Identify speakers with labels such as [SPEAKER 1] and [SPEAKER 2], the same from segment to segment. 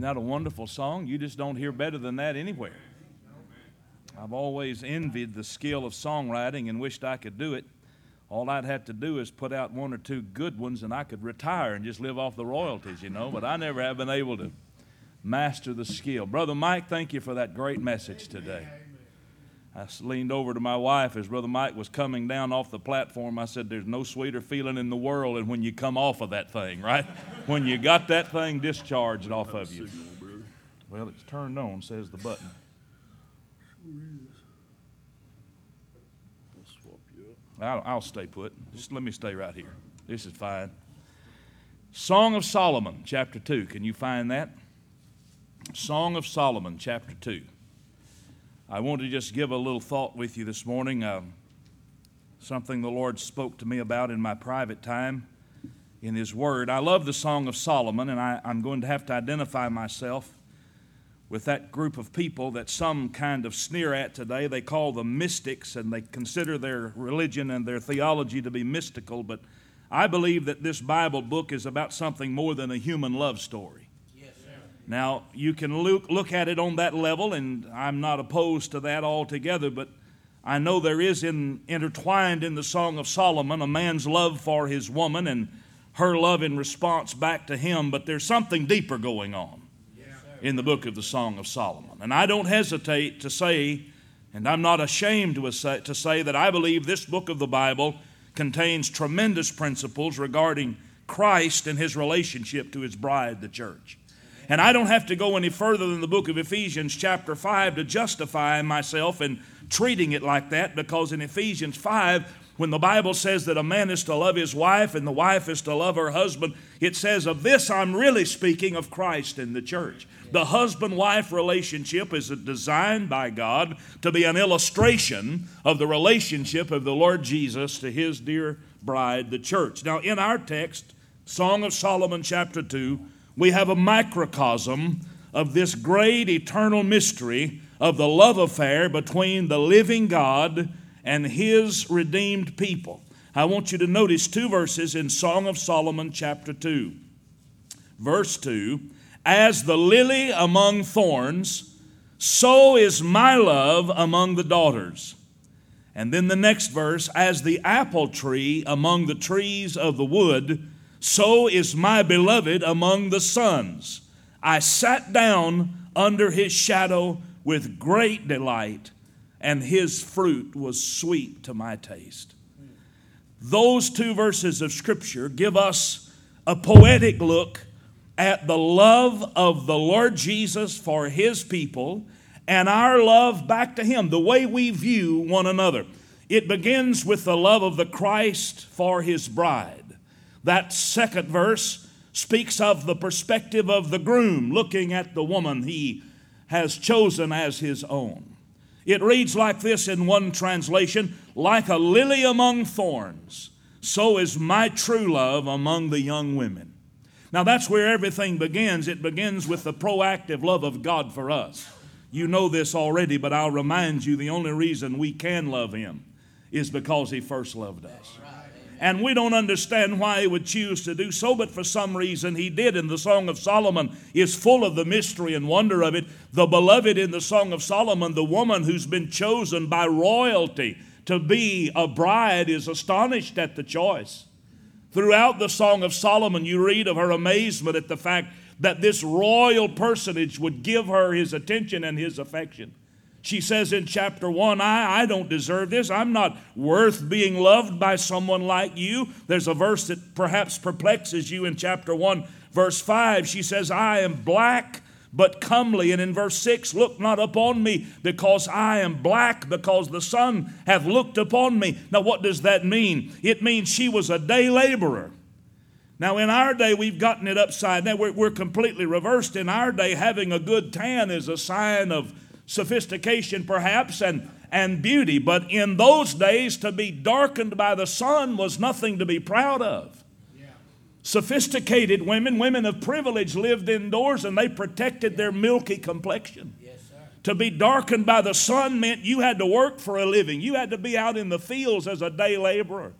[SPEAKER 1] Isn't that a wonderful song? You just don't hear better than that anywhere. I've always envied the skill of songwriting and wished I could do it. All I'd have to do is put out one or two good ones and I could retire and just live off the royalties, you know. But I never have been able to master the skill. Brother Mike, thank you for that great message today. I leaned over to my wife as Brother Mike was coming down off the platform. I said, there's no sweeter feeling in the world than when you come off of that thing, right? When you got that thing discharged off of you. Well, it's turned on, says the button. I'll stay put. Just let me stay right here. This is fine. Song of Solomon, chapter 2. Can you find that? Song of Solomon, chapter 2. I want to just give a little thought with you this morning, something the Lord spoke to me about in my private time in His Word. I love the Song of Solomon, and I'm going to have to identify myself with that group of people that some kind of sneer at today. They call them mystics, and they consider their religion and their theology to be mystical, but I believe that this Bible book is about something more than a human love story. Now, you can look at it on that level, and I'm not opposed to that altogether, but I know there is intertwined in the Song of Solomon a man's love for his woman and her love in response back to him, but there's something deeper going on in the book of the Song of Solomon. And I don't hesitate to say, and I'm not ashamed to say that I believe this book of the Bible contains tremendous principles regarding Christ and His relationship to His bride, the church. And I don't have to go any further than the book of Ephesians chapter 5 to justify myself in treating it like that, because in Ephesians 5, when the Bible says that a man is to love his wife and the wife is to love her husband, it says of this I'm really speaking of Christ and the church. The husband-wife relationship is designed by God to be an illustration of the relationship of the Lord Jesus to His dear bride, the church. Now, in our text, Song of Solomon chapter 2, we have a microcosm of this great eternal mystery of the love affair between the living God and His redeemed people. I want you to notice two verses in Song of Solomon chapter 2. Verse 2, as the lily among thorns, so is my love among the daughters. And then the next verse, as the apple tree among the trees of the wood, so is my beloved among the sons. I sat down under His shadow with great delight, and His fruit was sweet to my taste. Those two verses of Scripture give us a poetic look at the love of the Lord Jesus for His people and our love back to Him, the way we view one another. It begins with the love of the Christ for His bride. That second verse speaks of the perspective of the groom looking at the woman he has chosen as his own. It reads like this in one translation, like a lily among thorns, so is my true love among the young women. Now that's where everything begins. It begins with the proactive love of God for us. You know this already, but I'll remind you the only reason we can love Him is because He first loved us. And we don't understand why He would choose to do so, but for some reason He did. And the Song of Solomon is full of the mystery and wonder of it. The beloved in the Song of Solomon, the woman who's been chosen by royalty to be a bride, is astonished at the choice. Throughout the Song of Solomon, you read of her amazement at the fact that this royal personage would give her his attention and his affection. She says in chapter 1, I don't deserve this. I'm not worth being loved by someone like you. There's a verse that perhaps perplexes you in chapter 1, verse 5. She says, I am black but comely. And in verse 6, look not upon me because I am black, because the sun hath looked upon me. Now what does that mean? It means she was a day laborer. Now in our day, we've gotten it upside down. We're completely reversed. In our day, having a good tan is a sign of sophistication perhaps and beauty, but in those days to be darkened by the sun was nothing to be proud of. Sophisticated women of privilege lived indoors and they protected their milky complexion. To be darkened by the sun meant you had to work for a living. You had to be out in the fields as a day laborer.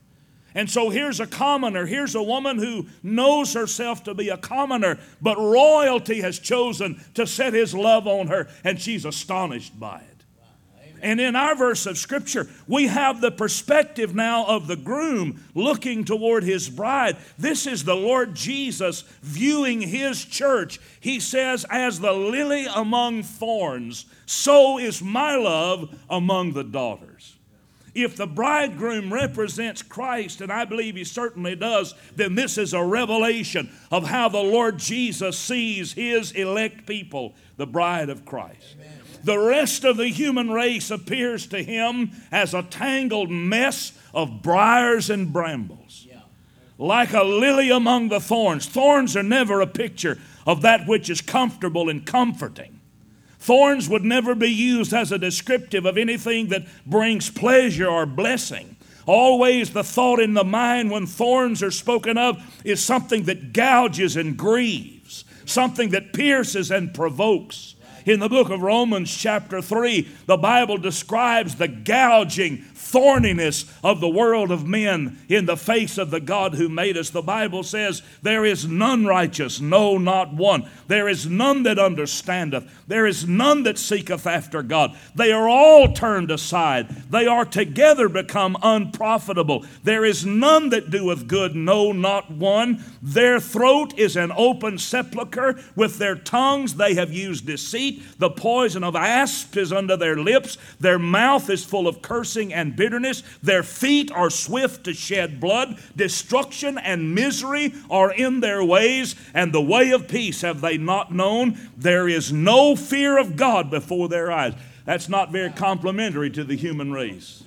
[SPEAKER 1] And so here's a commoner. Here's a woman who knows herself to be a commoner, but royalty has chosen to set his love on her, and she's astonished by it. And in our verse of Scripture, we have the perspective now of the groom looking toward his bride. This is the Lord Jesus viewing his church. He says, as the lily among thorns, so is my love among the daughters. If the bridegroom represents Christ, and I believe he certainly does, then this is a revelation of how the Lord Jesus sees his elect people, the bride of Christ. Amen. The rest of the human race appears to him as a tangled mess of briars and brambles. Yeah. Like a lily among the thorns. Thorns are never a picture of that which is comfortable and comforting. Thorns would never be used as a descriptive of anything that brings pleasure or blessing. Always the thought in the mind when thorns are spoken of is something that gouges and grieves, something that pierces and provokes. In the book of Romans chapter 3, the Bible describes the gouging thorniness of the world of men in the face of the God who made us. The Bible says, there is none righteous, no, not one. There is none that understandeth. There is none that seeketh after God. They are all turned aside. They are together become unprofitable. There is none that doeth good, no, not one. Their throat is an open sepulchre. With their tongues they have used deceit. The poison of asps is under their lips. Their mouth is full of cursing and bitterness. Their feet are swift to shed blood. Destruction and misery are in their ways, and the way of peace have they not known. There is no fear of God before their eyes. That's not very complimentary to the human race.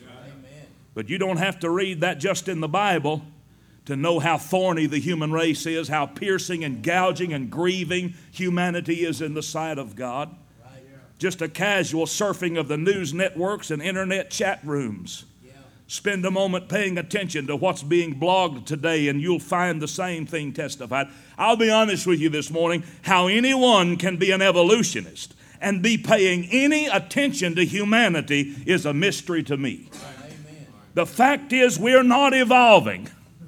[SPEAKER 1] But you don't have to read that just in the Bible to know how thorny the human race is, how piercing and gouging and grieving humanity is in the sight of God. Just a casual surfing of the news networks and internet chat rooms. Spend a moment paying attention to what's being blogged today, and you'll find the same thing testified. I'll be honest with you this morning, how anyone can be an evolutionist and be paying any attention to humanity is a mystery to me. The fact is, we're not evolving.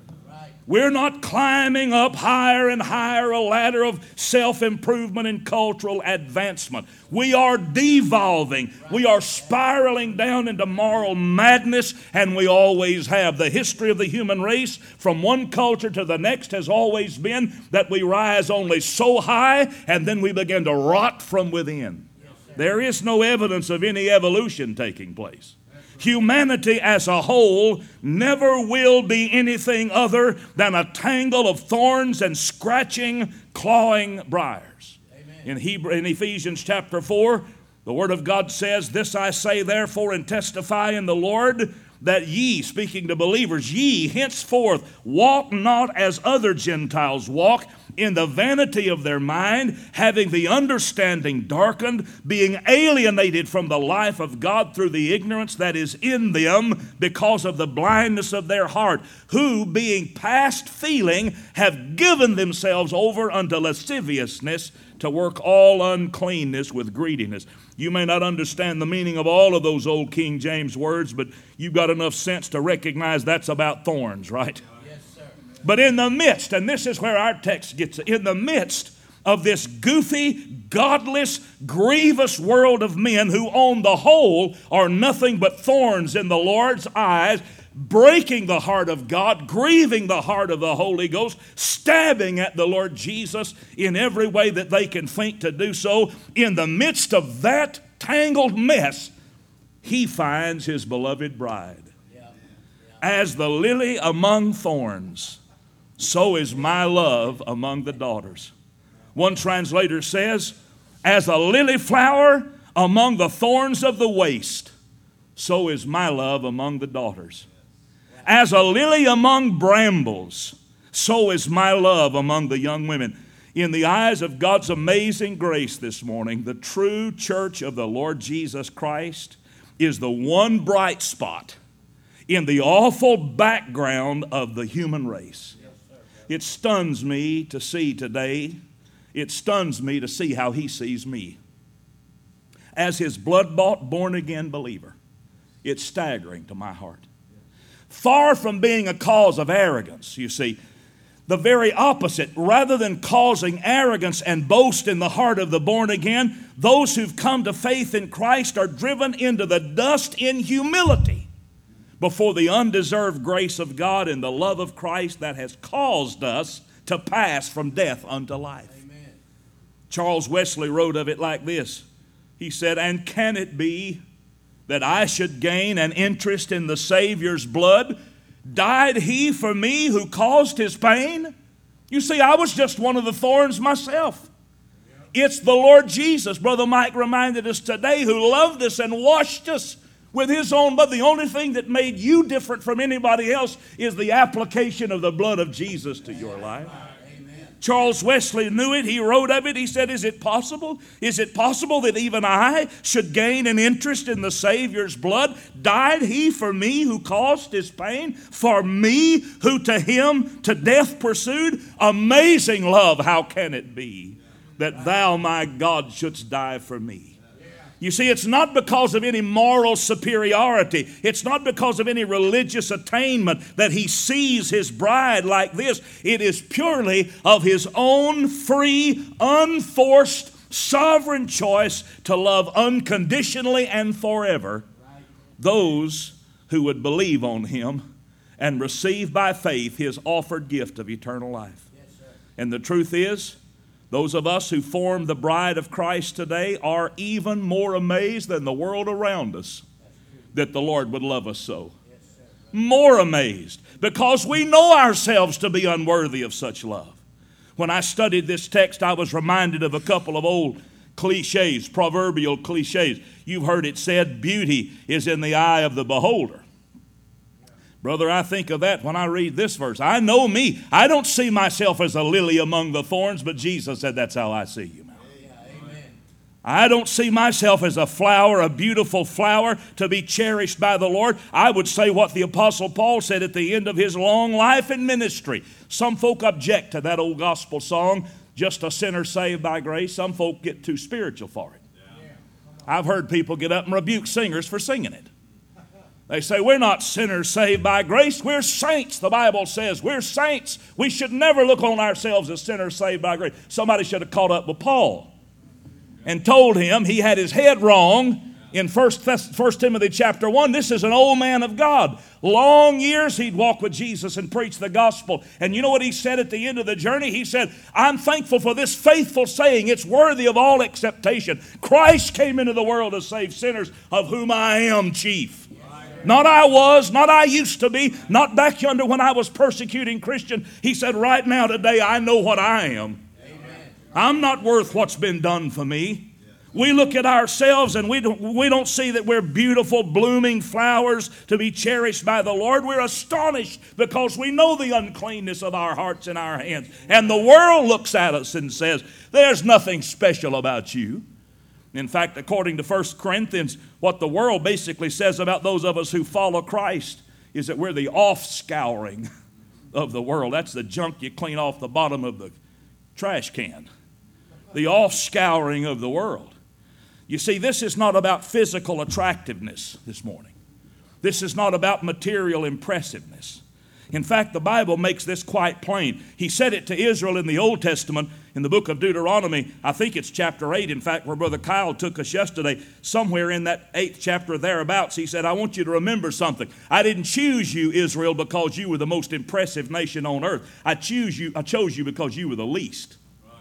[SPEAKER 1] We're not climbing up higher and higher a ladder of self-improvement and cultural advancement. We are devolving. We are spiraling down into moral madness, and we always have. The history of the human race from one culture to the next has always been that we rise only so high, and then we begin to rot from within. There is no evidence of any evolution taking place. Humanity as a whole never will be anything other than a tangle of thorns and scratching, clawing briars. In Ephesians chapter 4, the Word of God says, "This I say therefore and testify in the Lord, that ye," speaking to believers, "ye henceforth walk not as other Gentiles walk, in the vanity of their mind, having the understanding darkened, being alienated from the life of God through the ignorance that is in them because of the blindness of their heart, who, being past feeling, have given themselves over unto lasciviousness to work all uncleanness with greediness." You may not understand the meaning of all of those old King James words, but you've got enough sense to recognize that's about thorns, right? But in the midst, and this is where our text gets it, in the midst of this goofy, godless, grievous world of men who on the whole are nothing but thorns in the Lord's eyes, breaking the heart of God, grieving the heart of the Holy Ghost, stabbing at the Lord Jesus in every way that they can think to do so, in the midst of that tangled mess, he finds his beloved bride. As the lily among thorns, so is my love among the daughters. One translator says, as a lily flower among the thorns of the waste, so is my love among the daughters. As a lily among brambles, so is my love among the young women. In the eyes of God's amazing grace this morning, the true church of the Lord Jesus Christ is the one bright spot in the awful background of the human race. It stuns me to see today. It stuns me to see how he sees me. As his blood-bought, born-again believer, it's staggering to my heart. Far from being a cause of arrogance, you see. The very opposite. Rather than causing arrogance and boast in the heart of the born again, those who've come to faith in Christ are driven into the dust in humility before the undeserved grace of God and the love of Christ that has caused us to pass from death unto life. Amen. Charles Wesley wrote of it like this. He said, "And can it be that I should gain an interest in the Savior's blood? Died he for me who caused his pain?" You see, I was just one of the thorns myself. It's the Lord Jesus, Brother Mike reminded us today, who loved us and washed us with his own blood. The only thing that made you different from anybody else is the application of the blood of Jesus to your life. Charles Wesley knew it. He wrote of it. He said, Is it possible that even I should gain an interest in the Savior's blood? Died he for me who caused his pain? For me who to him to death pursued? Amazing love, how can it be that thou, my God, shouldst die for me? You see, it's not because of any moral superiority. It's not because of any religious attainment that he sees his bride like this. It is purely of his own free, unforced, sovereign choice to love unconditionally and forever those who would believe on him and receive by faith his offered gift of eternal life. And the truth is, those of us who form the bride of Christ today are even more amazed than the world around us that the Lord would love us so. More amazed, because we know ourselves to be unworthy of such love. When I studied this text, I was reminded of a couple of old cliches, proverbial cliches. You've heard it said, beauty is in the eye of the beholder. Brother, I think of that when I read this verse. I know me. I don't see myself as a lily among the thorns, but Jesus said that's how I see you. Amen. I don't see myself as a flower, a beautiful flower to be cherished by the Lord. I would say what the Apostle Paul said at the end of his long life in ministry. Some folk object to that old gospel song, just a sinner saved by grace. Some folk get too spiritual for it. I've heard people get up and rebuke singers for singing it. They say, we're not sinners saved by grace. We're saints, the Bible says. We're saints. We should never look on ourselves as sinners saved by grace. Somebody should have caught up with Paul and told him he had his head wrong in 1 Timothy chapter 1. This is an old man of God. Long years he'd walk with Jesus and preach the gospel. And you know what he said at the end of the journey? He said, I'm thankful for this faithful saying. It's worthy of all acceptation. Christ came into the world to save sinners, of whom I am chief. Not I was, not I used to be, not back yonder when I was persecuting Christian. He said, right now, today, I know what I am. Amen. I'm not worth what's been done for me. We look at ourselves and we don't see that we're beautiful, blooming flowers to be cherished by the Lord. We're astonished because we know the uncleanness of our hearts and our hands. And the world looks at us and says, there's nothing special about you. In fact, according to 1 Corinthians, what the world basically says about those of us who follow Christ is that we're the off-scouring of the world. That's the junk you clean off the bottom of the trash can. The off-scouring of the world. You see, this is not about physical attractiveness this morning. This is not about material impressiveness. In fact, the Bible makes this quite plain. He said it to Israel in the Old Testament in the book of Deuteronomy. I think it's chapter 8, in fact, where Brother Kyle took us yesterday. Somewhere in that 8th chapter thereabouts, he said, I want you to remember something. I didn't choose you, Israel, because you were the most impressive nation on earth. I chose you because you were the least.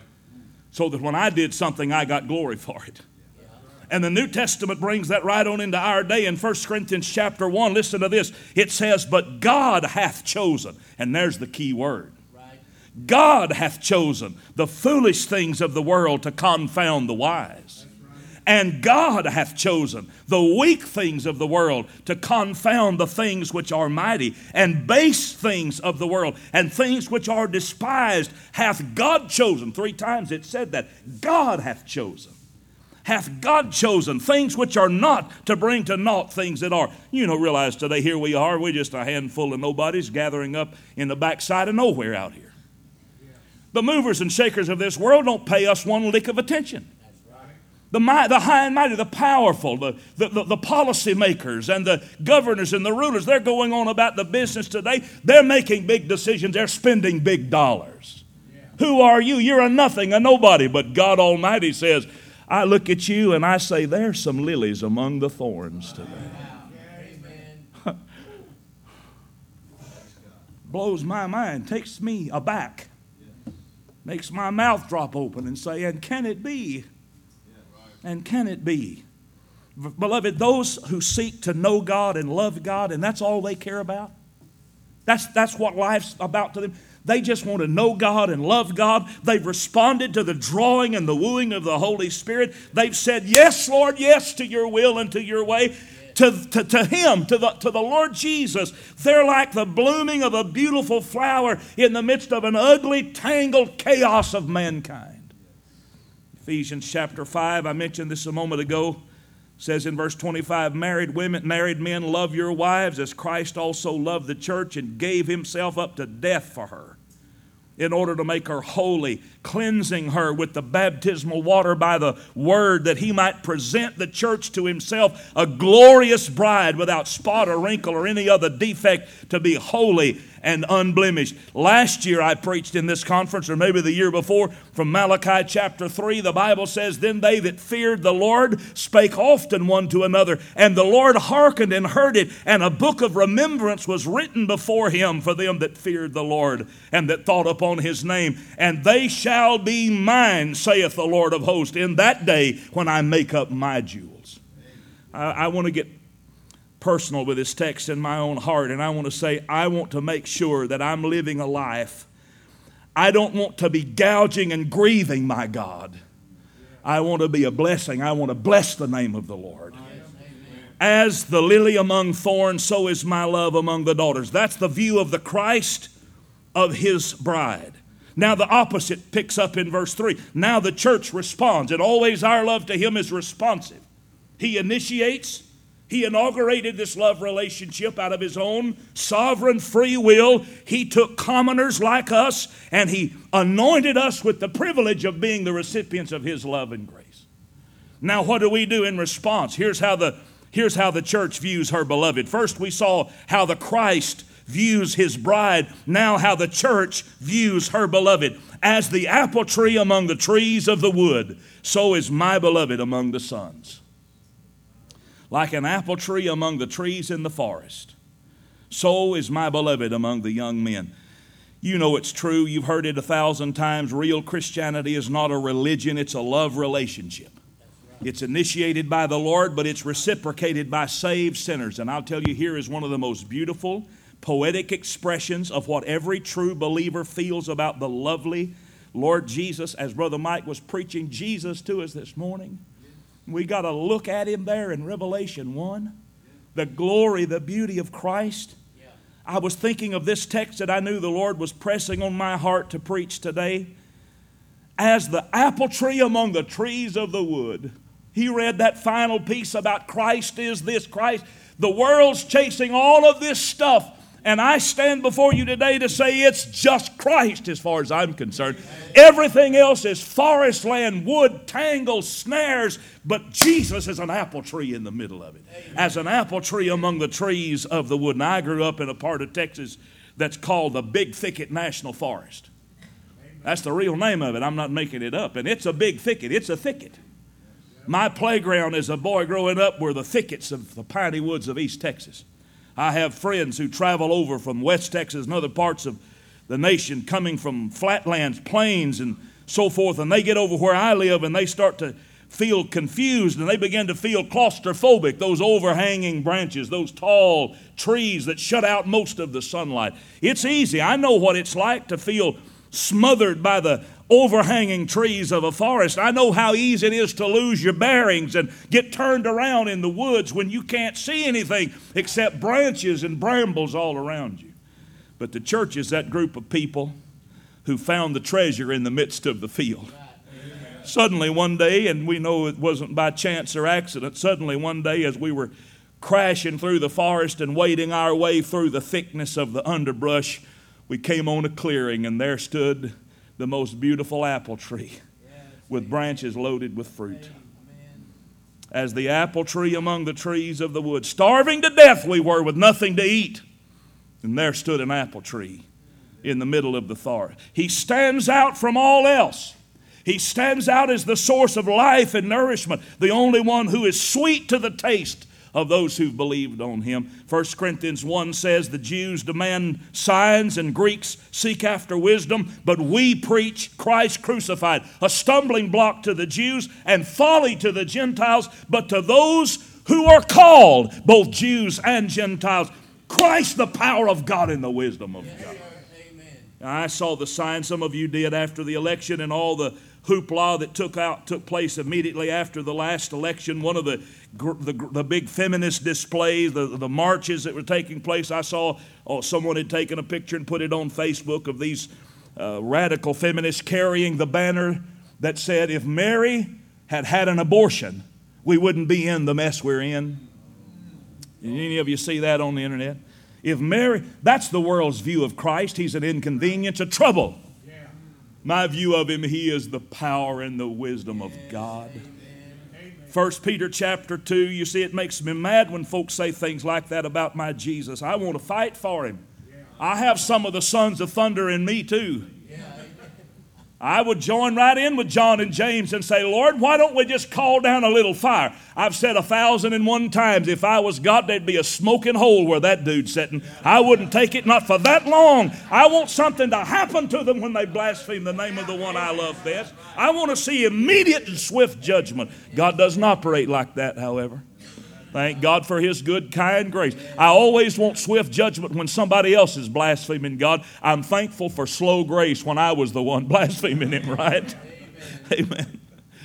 [SPEAKER 1] So that when I did something, I got glory for it. And the New Testament brings that right on into our day. In 1 Corinthians chapter 1, listen to this. It says, but God hath chosen. And there's the key word. Right. God hath chosen the foolish things of the world to confound the wise. Right. And God hath chosen the weak things of the world to confound the things which are mighty. And base things of the world and things which are despised hath God chosen. 3 times it said that. God hath chosen. Hath God chosen things which are not to bring to naught things that are. You know, realize today here we are. We're just a handful of nobodies gathering up in the backside of nowhere out here. The movers and shakers of this world don't pay us one lick of attention. The high and mighty, the powerful, the policy makers and the governors and the rulers, they're going on about the business today. They're making big decisions. They're spending big dollars. Yeah. Who are you? You're a nothing, a nobody. But God Almighty says, I look at you and I say, there's some lilies among the thorns today. Yeah. Blows my mind, takes me aback, makes my mouth drop open and say, and can it be? And can it be? Beloved, those who seek to know God and love God, and that's all they care about, that's what life's about to them. They just want to know God and love God. They've responded to the drawing and the wooing of the Holy Spirit. They've said, yes, Lord, yes to your will and to your way. To Him, to the Lord Jesus. They're like the blooming of a beautiful flower in the midst of an ugly, tangled chaos of mankind. Ephesians chapter 5, I mentioned this a moment ago, says in verse 25, married men, love your wives as Christ also loved the church and gave himself up to death for her, in order to make her holy, cleansing her with the baptismal water by the word, that he might present the church to himself, a glorious bride without spot or wrinkle or any other defect, to be holy and unblemished. Last year I preached in this conference, or maybe the year before, from Malachi chapter 3. The Bible says, then they that feared the Lord spake often one to another, and the Lord hearkened and heard it, and a book of remembrance was written before him for them that feared the Lord and that thought upon his name. And they shall be mine, saith the Lord of hosts, in that day when I make up my jewels. I want to get personal with this text in my own heart, and I want to say, I want to make sure that I'm living a life. I don't want to be gouging and grieving my God. I want to be a blessing. I want to bless the name of the Lord. As the lily among thorns, so is my love among the daughters. That's the view of the Christ of his bride. Now the opposite picks up in verse 3. Now the church responds, and always our love to him is responsive. He initiates. He inaugurated this love relationship out of his own sovereign free will. He took commoners like us and he anointed us with the privilege of being the recipients of his love and grace. Now what do we do in response? Here's how the church views her beloved. First we saw how the Christ views his bride. Now how the church views her beloved. As the apple tree among the trees of the wood, so is my beloved among the sons. Like an apple tree among the trees in the forest, so is my beloved among the young men. You know it's true. You've heard it 1,000 times. Real Christianity is not a religion. It's a love relationship. It's initiated by the Lord, but it's reciprocated by saved sinners. And I'll tell you, here is one of the most beautiful, poetic expressions of what every true believer feels about the lovely Lord Jesus. As Brother Mike was preaching Jesus to us this morning, we got to look at him there in Revelation 1. The glory, the beauty of Christ. I was thinking of this text that I knew the Lord was pressing on my heart to preach today. As the apple tree among the trees of the wood. He read that final piece about Christ is this Christ. The world's chasing all of this stuff. And I stand before you today to say it's just Christ as far as I'm concerned. Everything else is forest land, wood, tangles, snares, but Jesus is an apple tree in the middle of it. As an apple tree among the trees of the wood. And I grew up in a part of Texas that's called the Big Thicket National Forest. That's the real name of it. I'm not making it up. And it's a big thicket. It's a thicket. My playground as a boy growing up were the thickets of the piney woods of East Texas. I have friends who travel over from West Texas and other parts of the nation, coming from flatlands, plains, and so forth, and they get over where I live and they start to feel confused and they begin to feel claustrophobic. Those overhanging branches, those tall trees that shut out most of the sunlight. It's easy. I know what it's like to feel smothered by the overhanging trees of a forest. I know how easy it is to lose your bearings and get turned around in the woods when you can't see anything except branches and brambles all around you. But the church is that group of people who found the treasure in the midst of the field. Suddenly one day, and we know it wasn't by chance or accident, suddenly one day as we were crashing through the forest and wading our way through the thickness of the underbrush, we came on a clearing and there stood the most beautiful apple tree with branches loaded with fruit. as the apple tree among the trees of the wood. Starving to death we were with nothing to eat. And there stood an apple tree in the middle of the forest. He stands out from all else. He stands out as the source of life and nourishment, the only one who is sweet to the taste of those who've believed on him. 1 Corinthians 1 says the Jews demand signs and Greeks seek after wisdom, but we preach Christ crucified, a stumbling block to the Jews and folly to the Gentiles, but to those who are called, both Jews and Gentiles, Christ the power of God and the wisdom of God. I saw the sign, some of you did, after the election and all the hoopla that took place immediately after the last election. One of the big feminist displays, the marches that were taking place. I saw someone had taken a picture and put it on Facebook of these radical feminists carrying the banner that said, if Mary had had an abortion, we wouldn't be in the mess we're in. Did any of you see that on the internet? If Mary, that's the world's view of Christ. He's an inconvenience, a trouble. My view of him, he is the power and the wisdom of God. 1 Peter chapter 2, you see, it makes me mad when folks say things like that about my Jesus. I want to fight for him. I have some of the sons of thunder in me too. I would join right in with John and James and say, Lord, why don't we just call down a little fire? I've said 1,001 times, if I was God, there'd be a smoking hole where that dude's sitting. I wouldn't take it, not for that long. I want something to happen to them when they blaspheme the name of the one I love best. I want to see immediate and swift judgment. God doesn't operate like that, however. Thank God for his good, kind grace. I always want swift judgment when somebody else is blaspheming God. I'm thankful for slow grace when I was the one blaspheming him, right? Amen.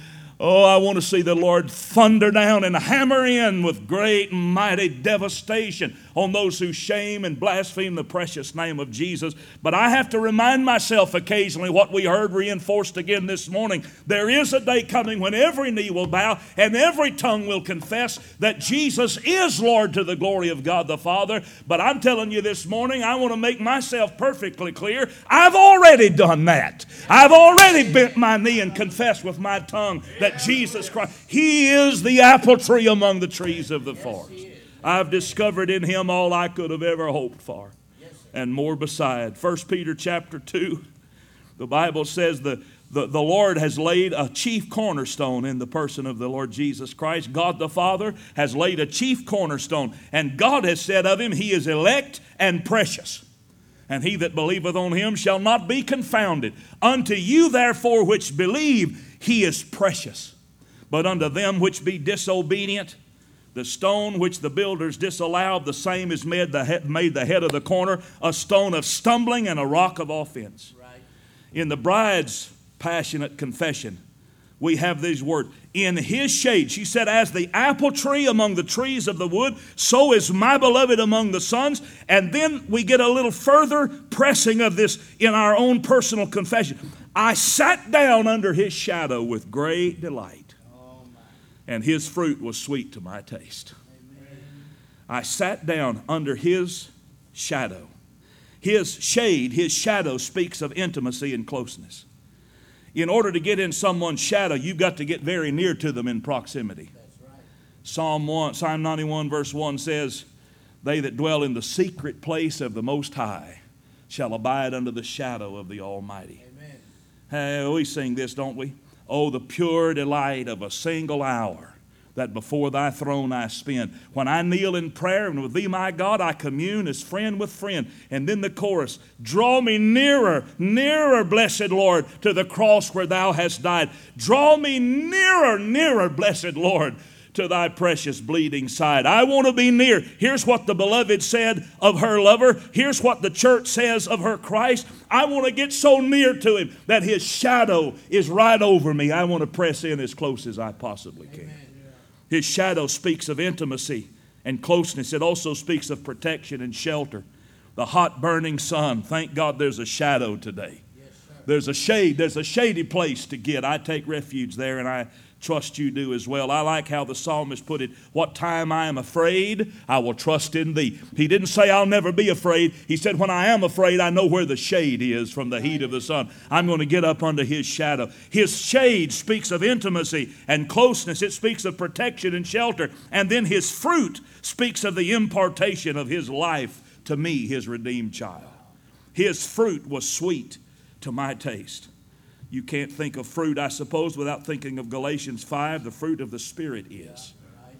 [SPEAKER 1] Oh, I want to see the Lord thunder down and hammer in with great and mighty devastation on those who shame and blaspheme the precious name of Jesus. But I have to remind myself occasionally what we heard reinforced again this morning. There is a day coming when every knee will bow and every tongue will confess that Jesus is Lord to the glory of God the Father. But I'm telling you this morning, I want to make myself perfectly clear. I've already done that. I've already bent my knee and confessed with my tongue that Jesus Christ, he is the apple tree among the trees of the forest. I've discovered in him all I could have ever hoped for, and more beside. 1 Peter chapter 2, the Bible says the Lord has laid a chief cornerstone in the person of the Lord Jesus Christ. God the Father has laid a chief cornerstone, and God has said of him, he is elect and precious. And he that believeth on him shall not be confounded. Unto you therefore which believe, he is precious. But unto them which be disobedient, the stone which the builders disallowed, the same is made the head of the corner, a stone of stumbling and a rock of offense. Right. In the bride's passionate confession, we have these words. In his shade, she said, as the apple tree among the trees of the wood, so is my beloved among the sons. And then we get a little further pressing of this in our own personal confession. I sat down under his shadow with great delight, and his fruit was sweet to my taste. I sat down under his shadow. His shade, his shadow speaks of intimacy and closeness. In order to get in someone's shadow, you've got to get very near to them in proximity. Psalm 91 verse 1 says, they that dwell in the secret place of the Most High shall abide under the shadow of the Almighty. Amen. Hey, we sing this, don't we? Oh, the pure delight of a single hour that before thy throne I spend. When I kneel in prayer and with thee, my God, I commune as friend with friend. And then the chorus, draw me nearer, nearer, blessed Lord, to the cross where thou hast died. Draw me nearer, nearer, blessed Lord, to thy precious bleeding side. I want to be near. Here's what the beloved said of her lover. Here's what the church says of her Christ. I want to get so near to him that his shadow is right over me. I want to press in as close as I possibly can. Amen. His shadow speaks of intimacy and closeness. It also speaks of protection and shelter. The hot burning sun. Thank God there's a shadow today. Yes, there's a shade. There's a shady place to get. I take refuge there, and I trust you do as well. I like how the psalmist put it, what time I am afraid, I will trust in thee. He didn't say I'll never be afraid. He said when I am afraid, I know where the shade is from the heat of the sun. I'm going to get up under his shadow. His shade speaks of intimacy and closeness. It speaks of protection and shelter. And then his fruit speaks of the impartation of his life to me, his redeemed child. His fruit was sweet to my taste. You can't think of fruit, I suppose, without thinking of Galatians 5. The fruit of the Spirit is.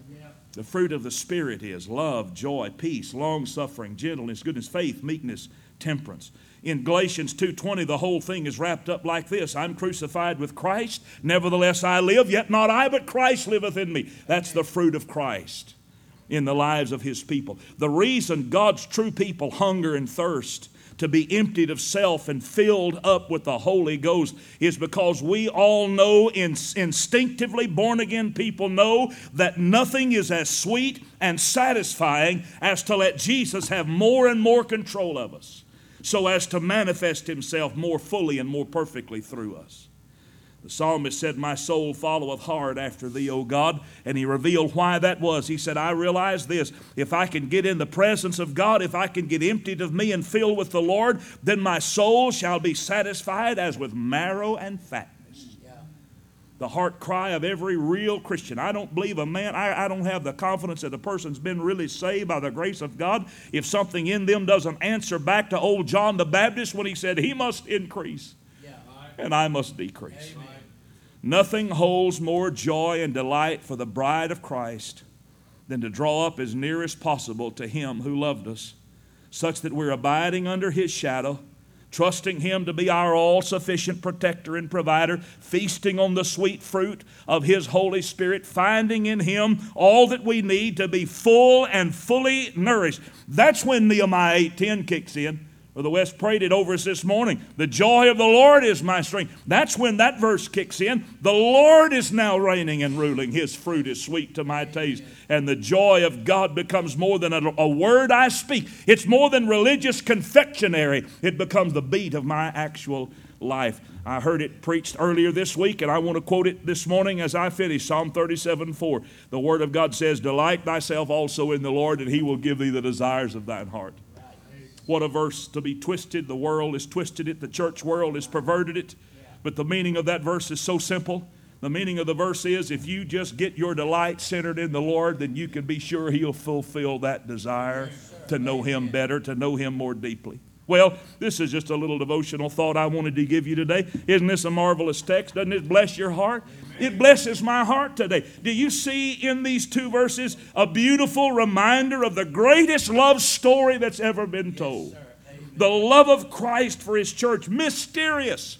[SPEAKER 1] The fruit of the Spirit is love, joy, peace, long-suffering, gentleness, goodness, faith, meekness, temperance. In Galatians 2:20, the whole thing is wrapped up like this. I'm crucified with Christ. Nevertheless I live, yet not I, but Christ liveth in me. That's the fruit of Christ in the lives of his people. The reason God's true people hunger and thirst to be emptied of self and filled up with the Holy Ghost is because we all know, instinctively born-again people know, that nothing is as sweet and satisfying as to let Jesus have more and more control of us, so as to manifest himself more fully and more perfectly through us. The psalmist said, my soul followeth hard after thee, O God. And he revealed why that was. He said, I realize this. If I can get in the presence of God, if I can get emptied of me and filled with the Lord, then my soul shall be satisfied as with marrow and fatness. Yeah. The heart cry of every real Christian. I don't believe a man, I don't have the confidence that a person's been really saved by the grace of God if something in them doesn't answer back to old John the Baptist when he said, he must increase and I must decrease. Amen. Nothing holds more joy and delight for the bride of Christ than to draw up as near as possible to him who loved us, such that we're abiding under his shadow, trusting him to be our all-sufficient protector and provider, feasting on the sweet fruit of his Holy Spirit, finding in him all that we need to be full and fully nourished. That's when Nehemiah 8:10 kicks in. Brother West prayed it over us this morning. The joy of the Lord is my strength. That's when that verse kicks in. The Lord is now reigning and ruling. His fruit is sweet to my taste. And the joy of God becomes more than a word I speak. It's more than religious confectionery. It becomes the beat of my actual life. I heard it preached earlier this week, and I want to quote it this morning as I finish. Psalm 37:4. The Word of God says, delight thyself also in the Lord, and he will give thee the desires of thine heart. What a verse to be twisted. The world has twisted it. The church world has perverted it. But the meaning of that verse is so simple. The meaning of the verse is if you just get your delight centered in the Lord, then you can be sure he'll fulfill that desire to know him better, to know him more deeply. Well, this is just a little devotional thought I wanted to give you today. Isn't this a marvelous text? Doesn't it bless your heart? It blesses my heart today. Do you see in these two verses a beautiful reminder of the greatest love story that's ever been told? The love of Christ for his church. Mysterious,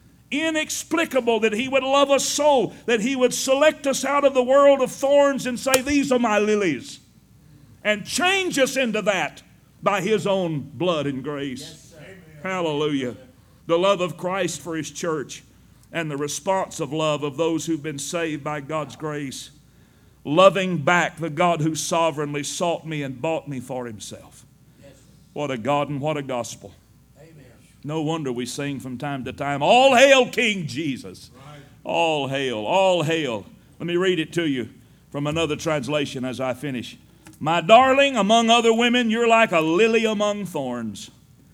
[SPEAKER 1] inexplicable that he would love us so, that he would select us out of the world of thorns and say, these are my lilies, and change us into that by his own blood and grace. Yes, hallelujah. The love of Christ for his church and the responsive love of those who've been saved by God's grace. Loving back the God who sovereignly sought me and bought me for himself. Yes. What a God and what a gospel. Amen. No wonder we sing from time to time, all hail King Jesus. Right. All hail, all hail. Let me read it to you from another translation as I finish. My darling, among other women, you're like a lily among thorns.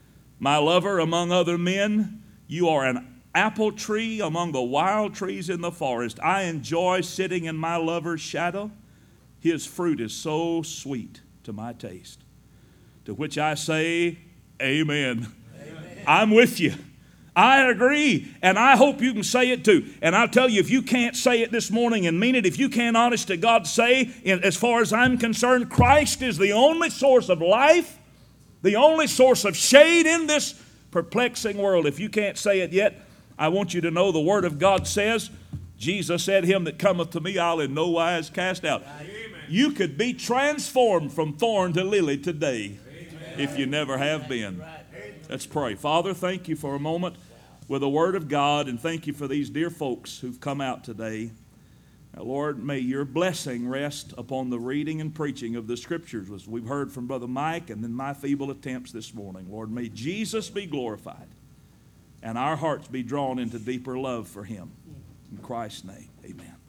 [SPEAKER 1] My lover, among other men, you are an apple tree among the wild trees in the forest. I enjoy sitting in my lover's shadow. His fruit is so sweet to my taste. To which I say, amen. Amen. I'm with you. I agree, and I hope you can say it too. And I'll tell you, if you can't say it this morning and mean it, if you can't honest to God say, as far as I'm concerned, Christ is the only source of life, the only source of shade in this perplexing world. If you can't say it yet, I want you to know the Word of God says, Jesus said, him that cometh to me, I'll in no wise cast out. Amen. You could be transformed from thorn to lily today. Amen. If you never have been. Let's pray. Father, thank you for a moment with the Word of God, and thank you for these dear folks who've come out today. Now, Lord, may your blessing rest upon the reading and preaching of the Scriptures, as we've heard from Brother Mike and then my feeble attempts this morning. Lord, may Jesus be glorified and our hearts be drawn into deeper love for him. In Christ's name, amen.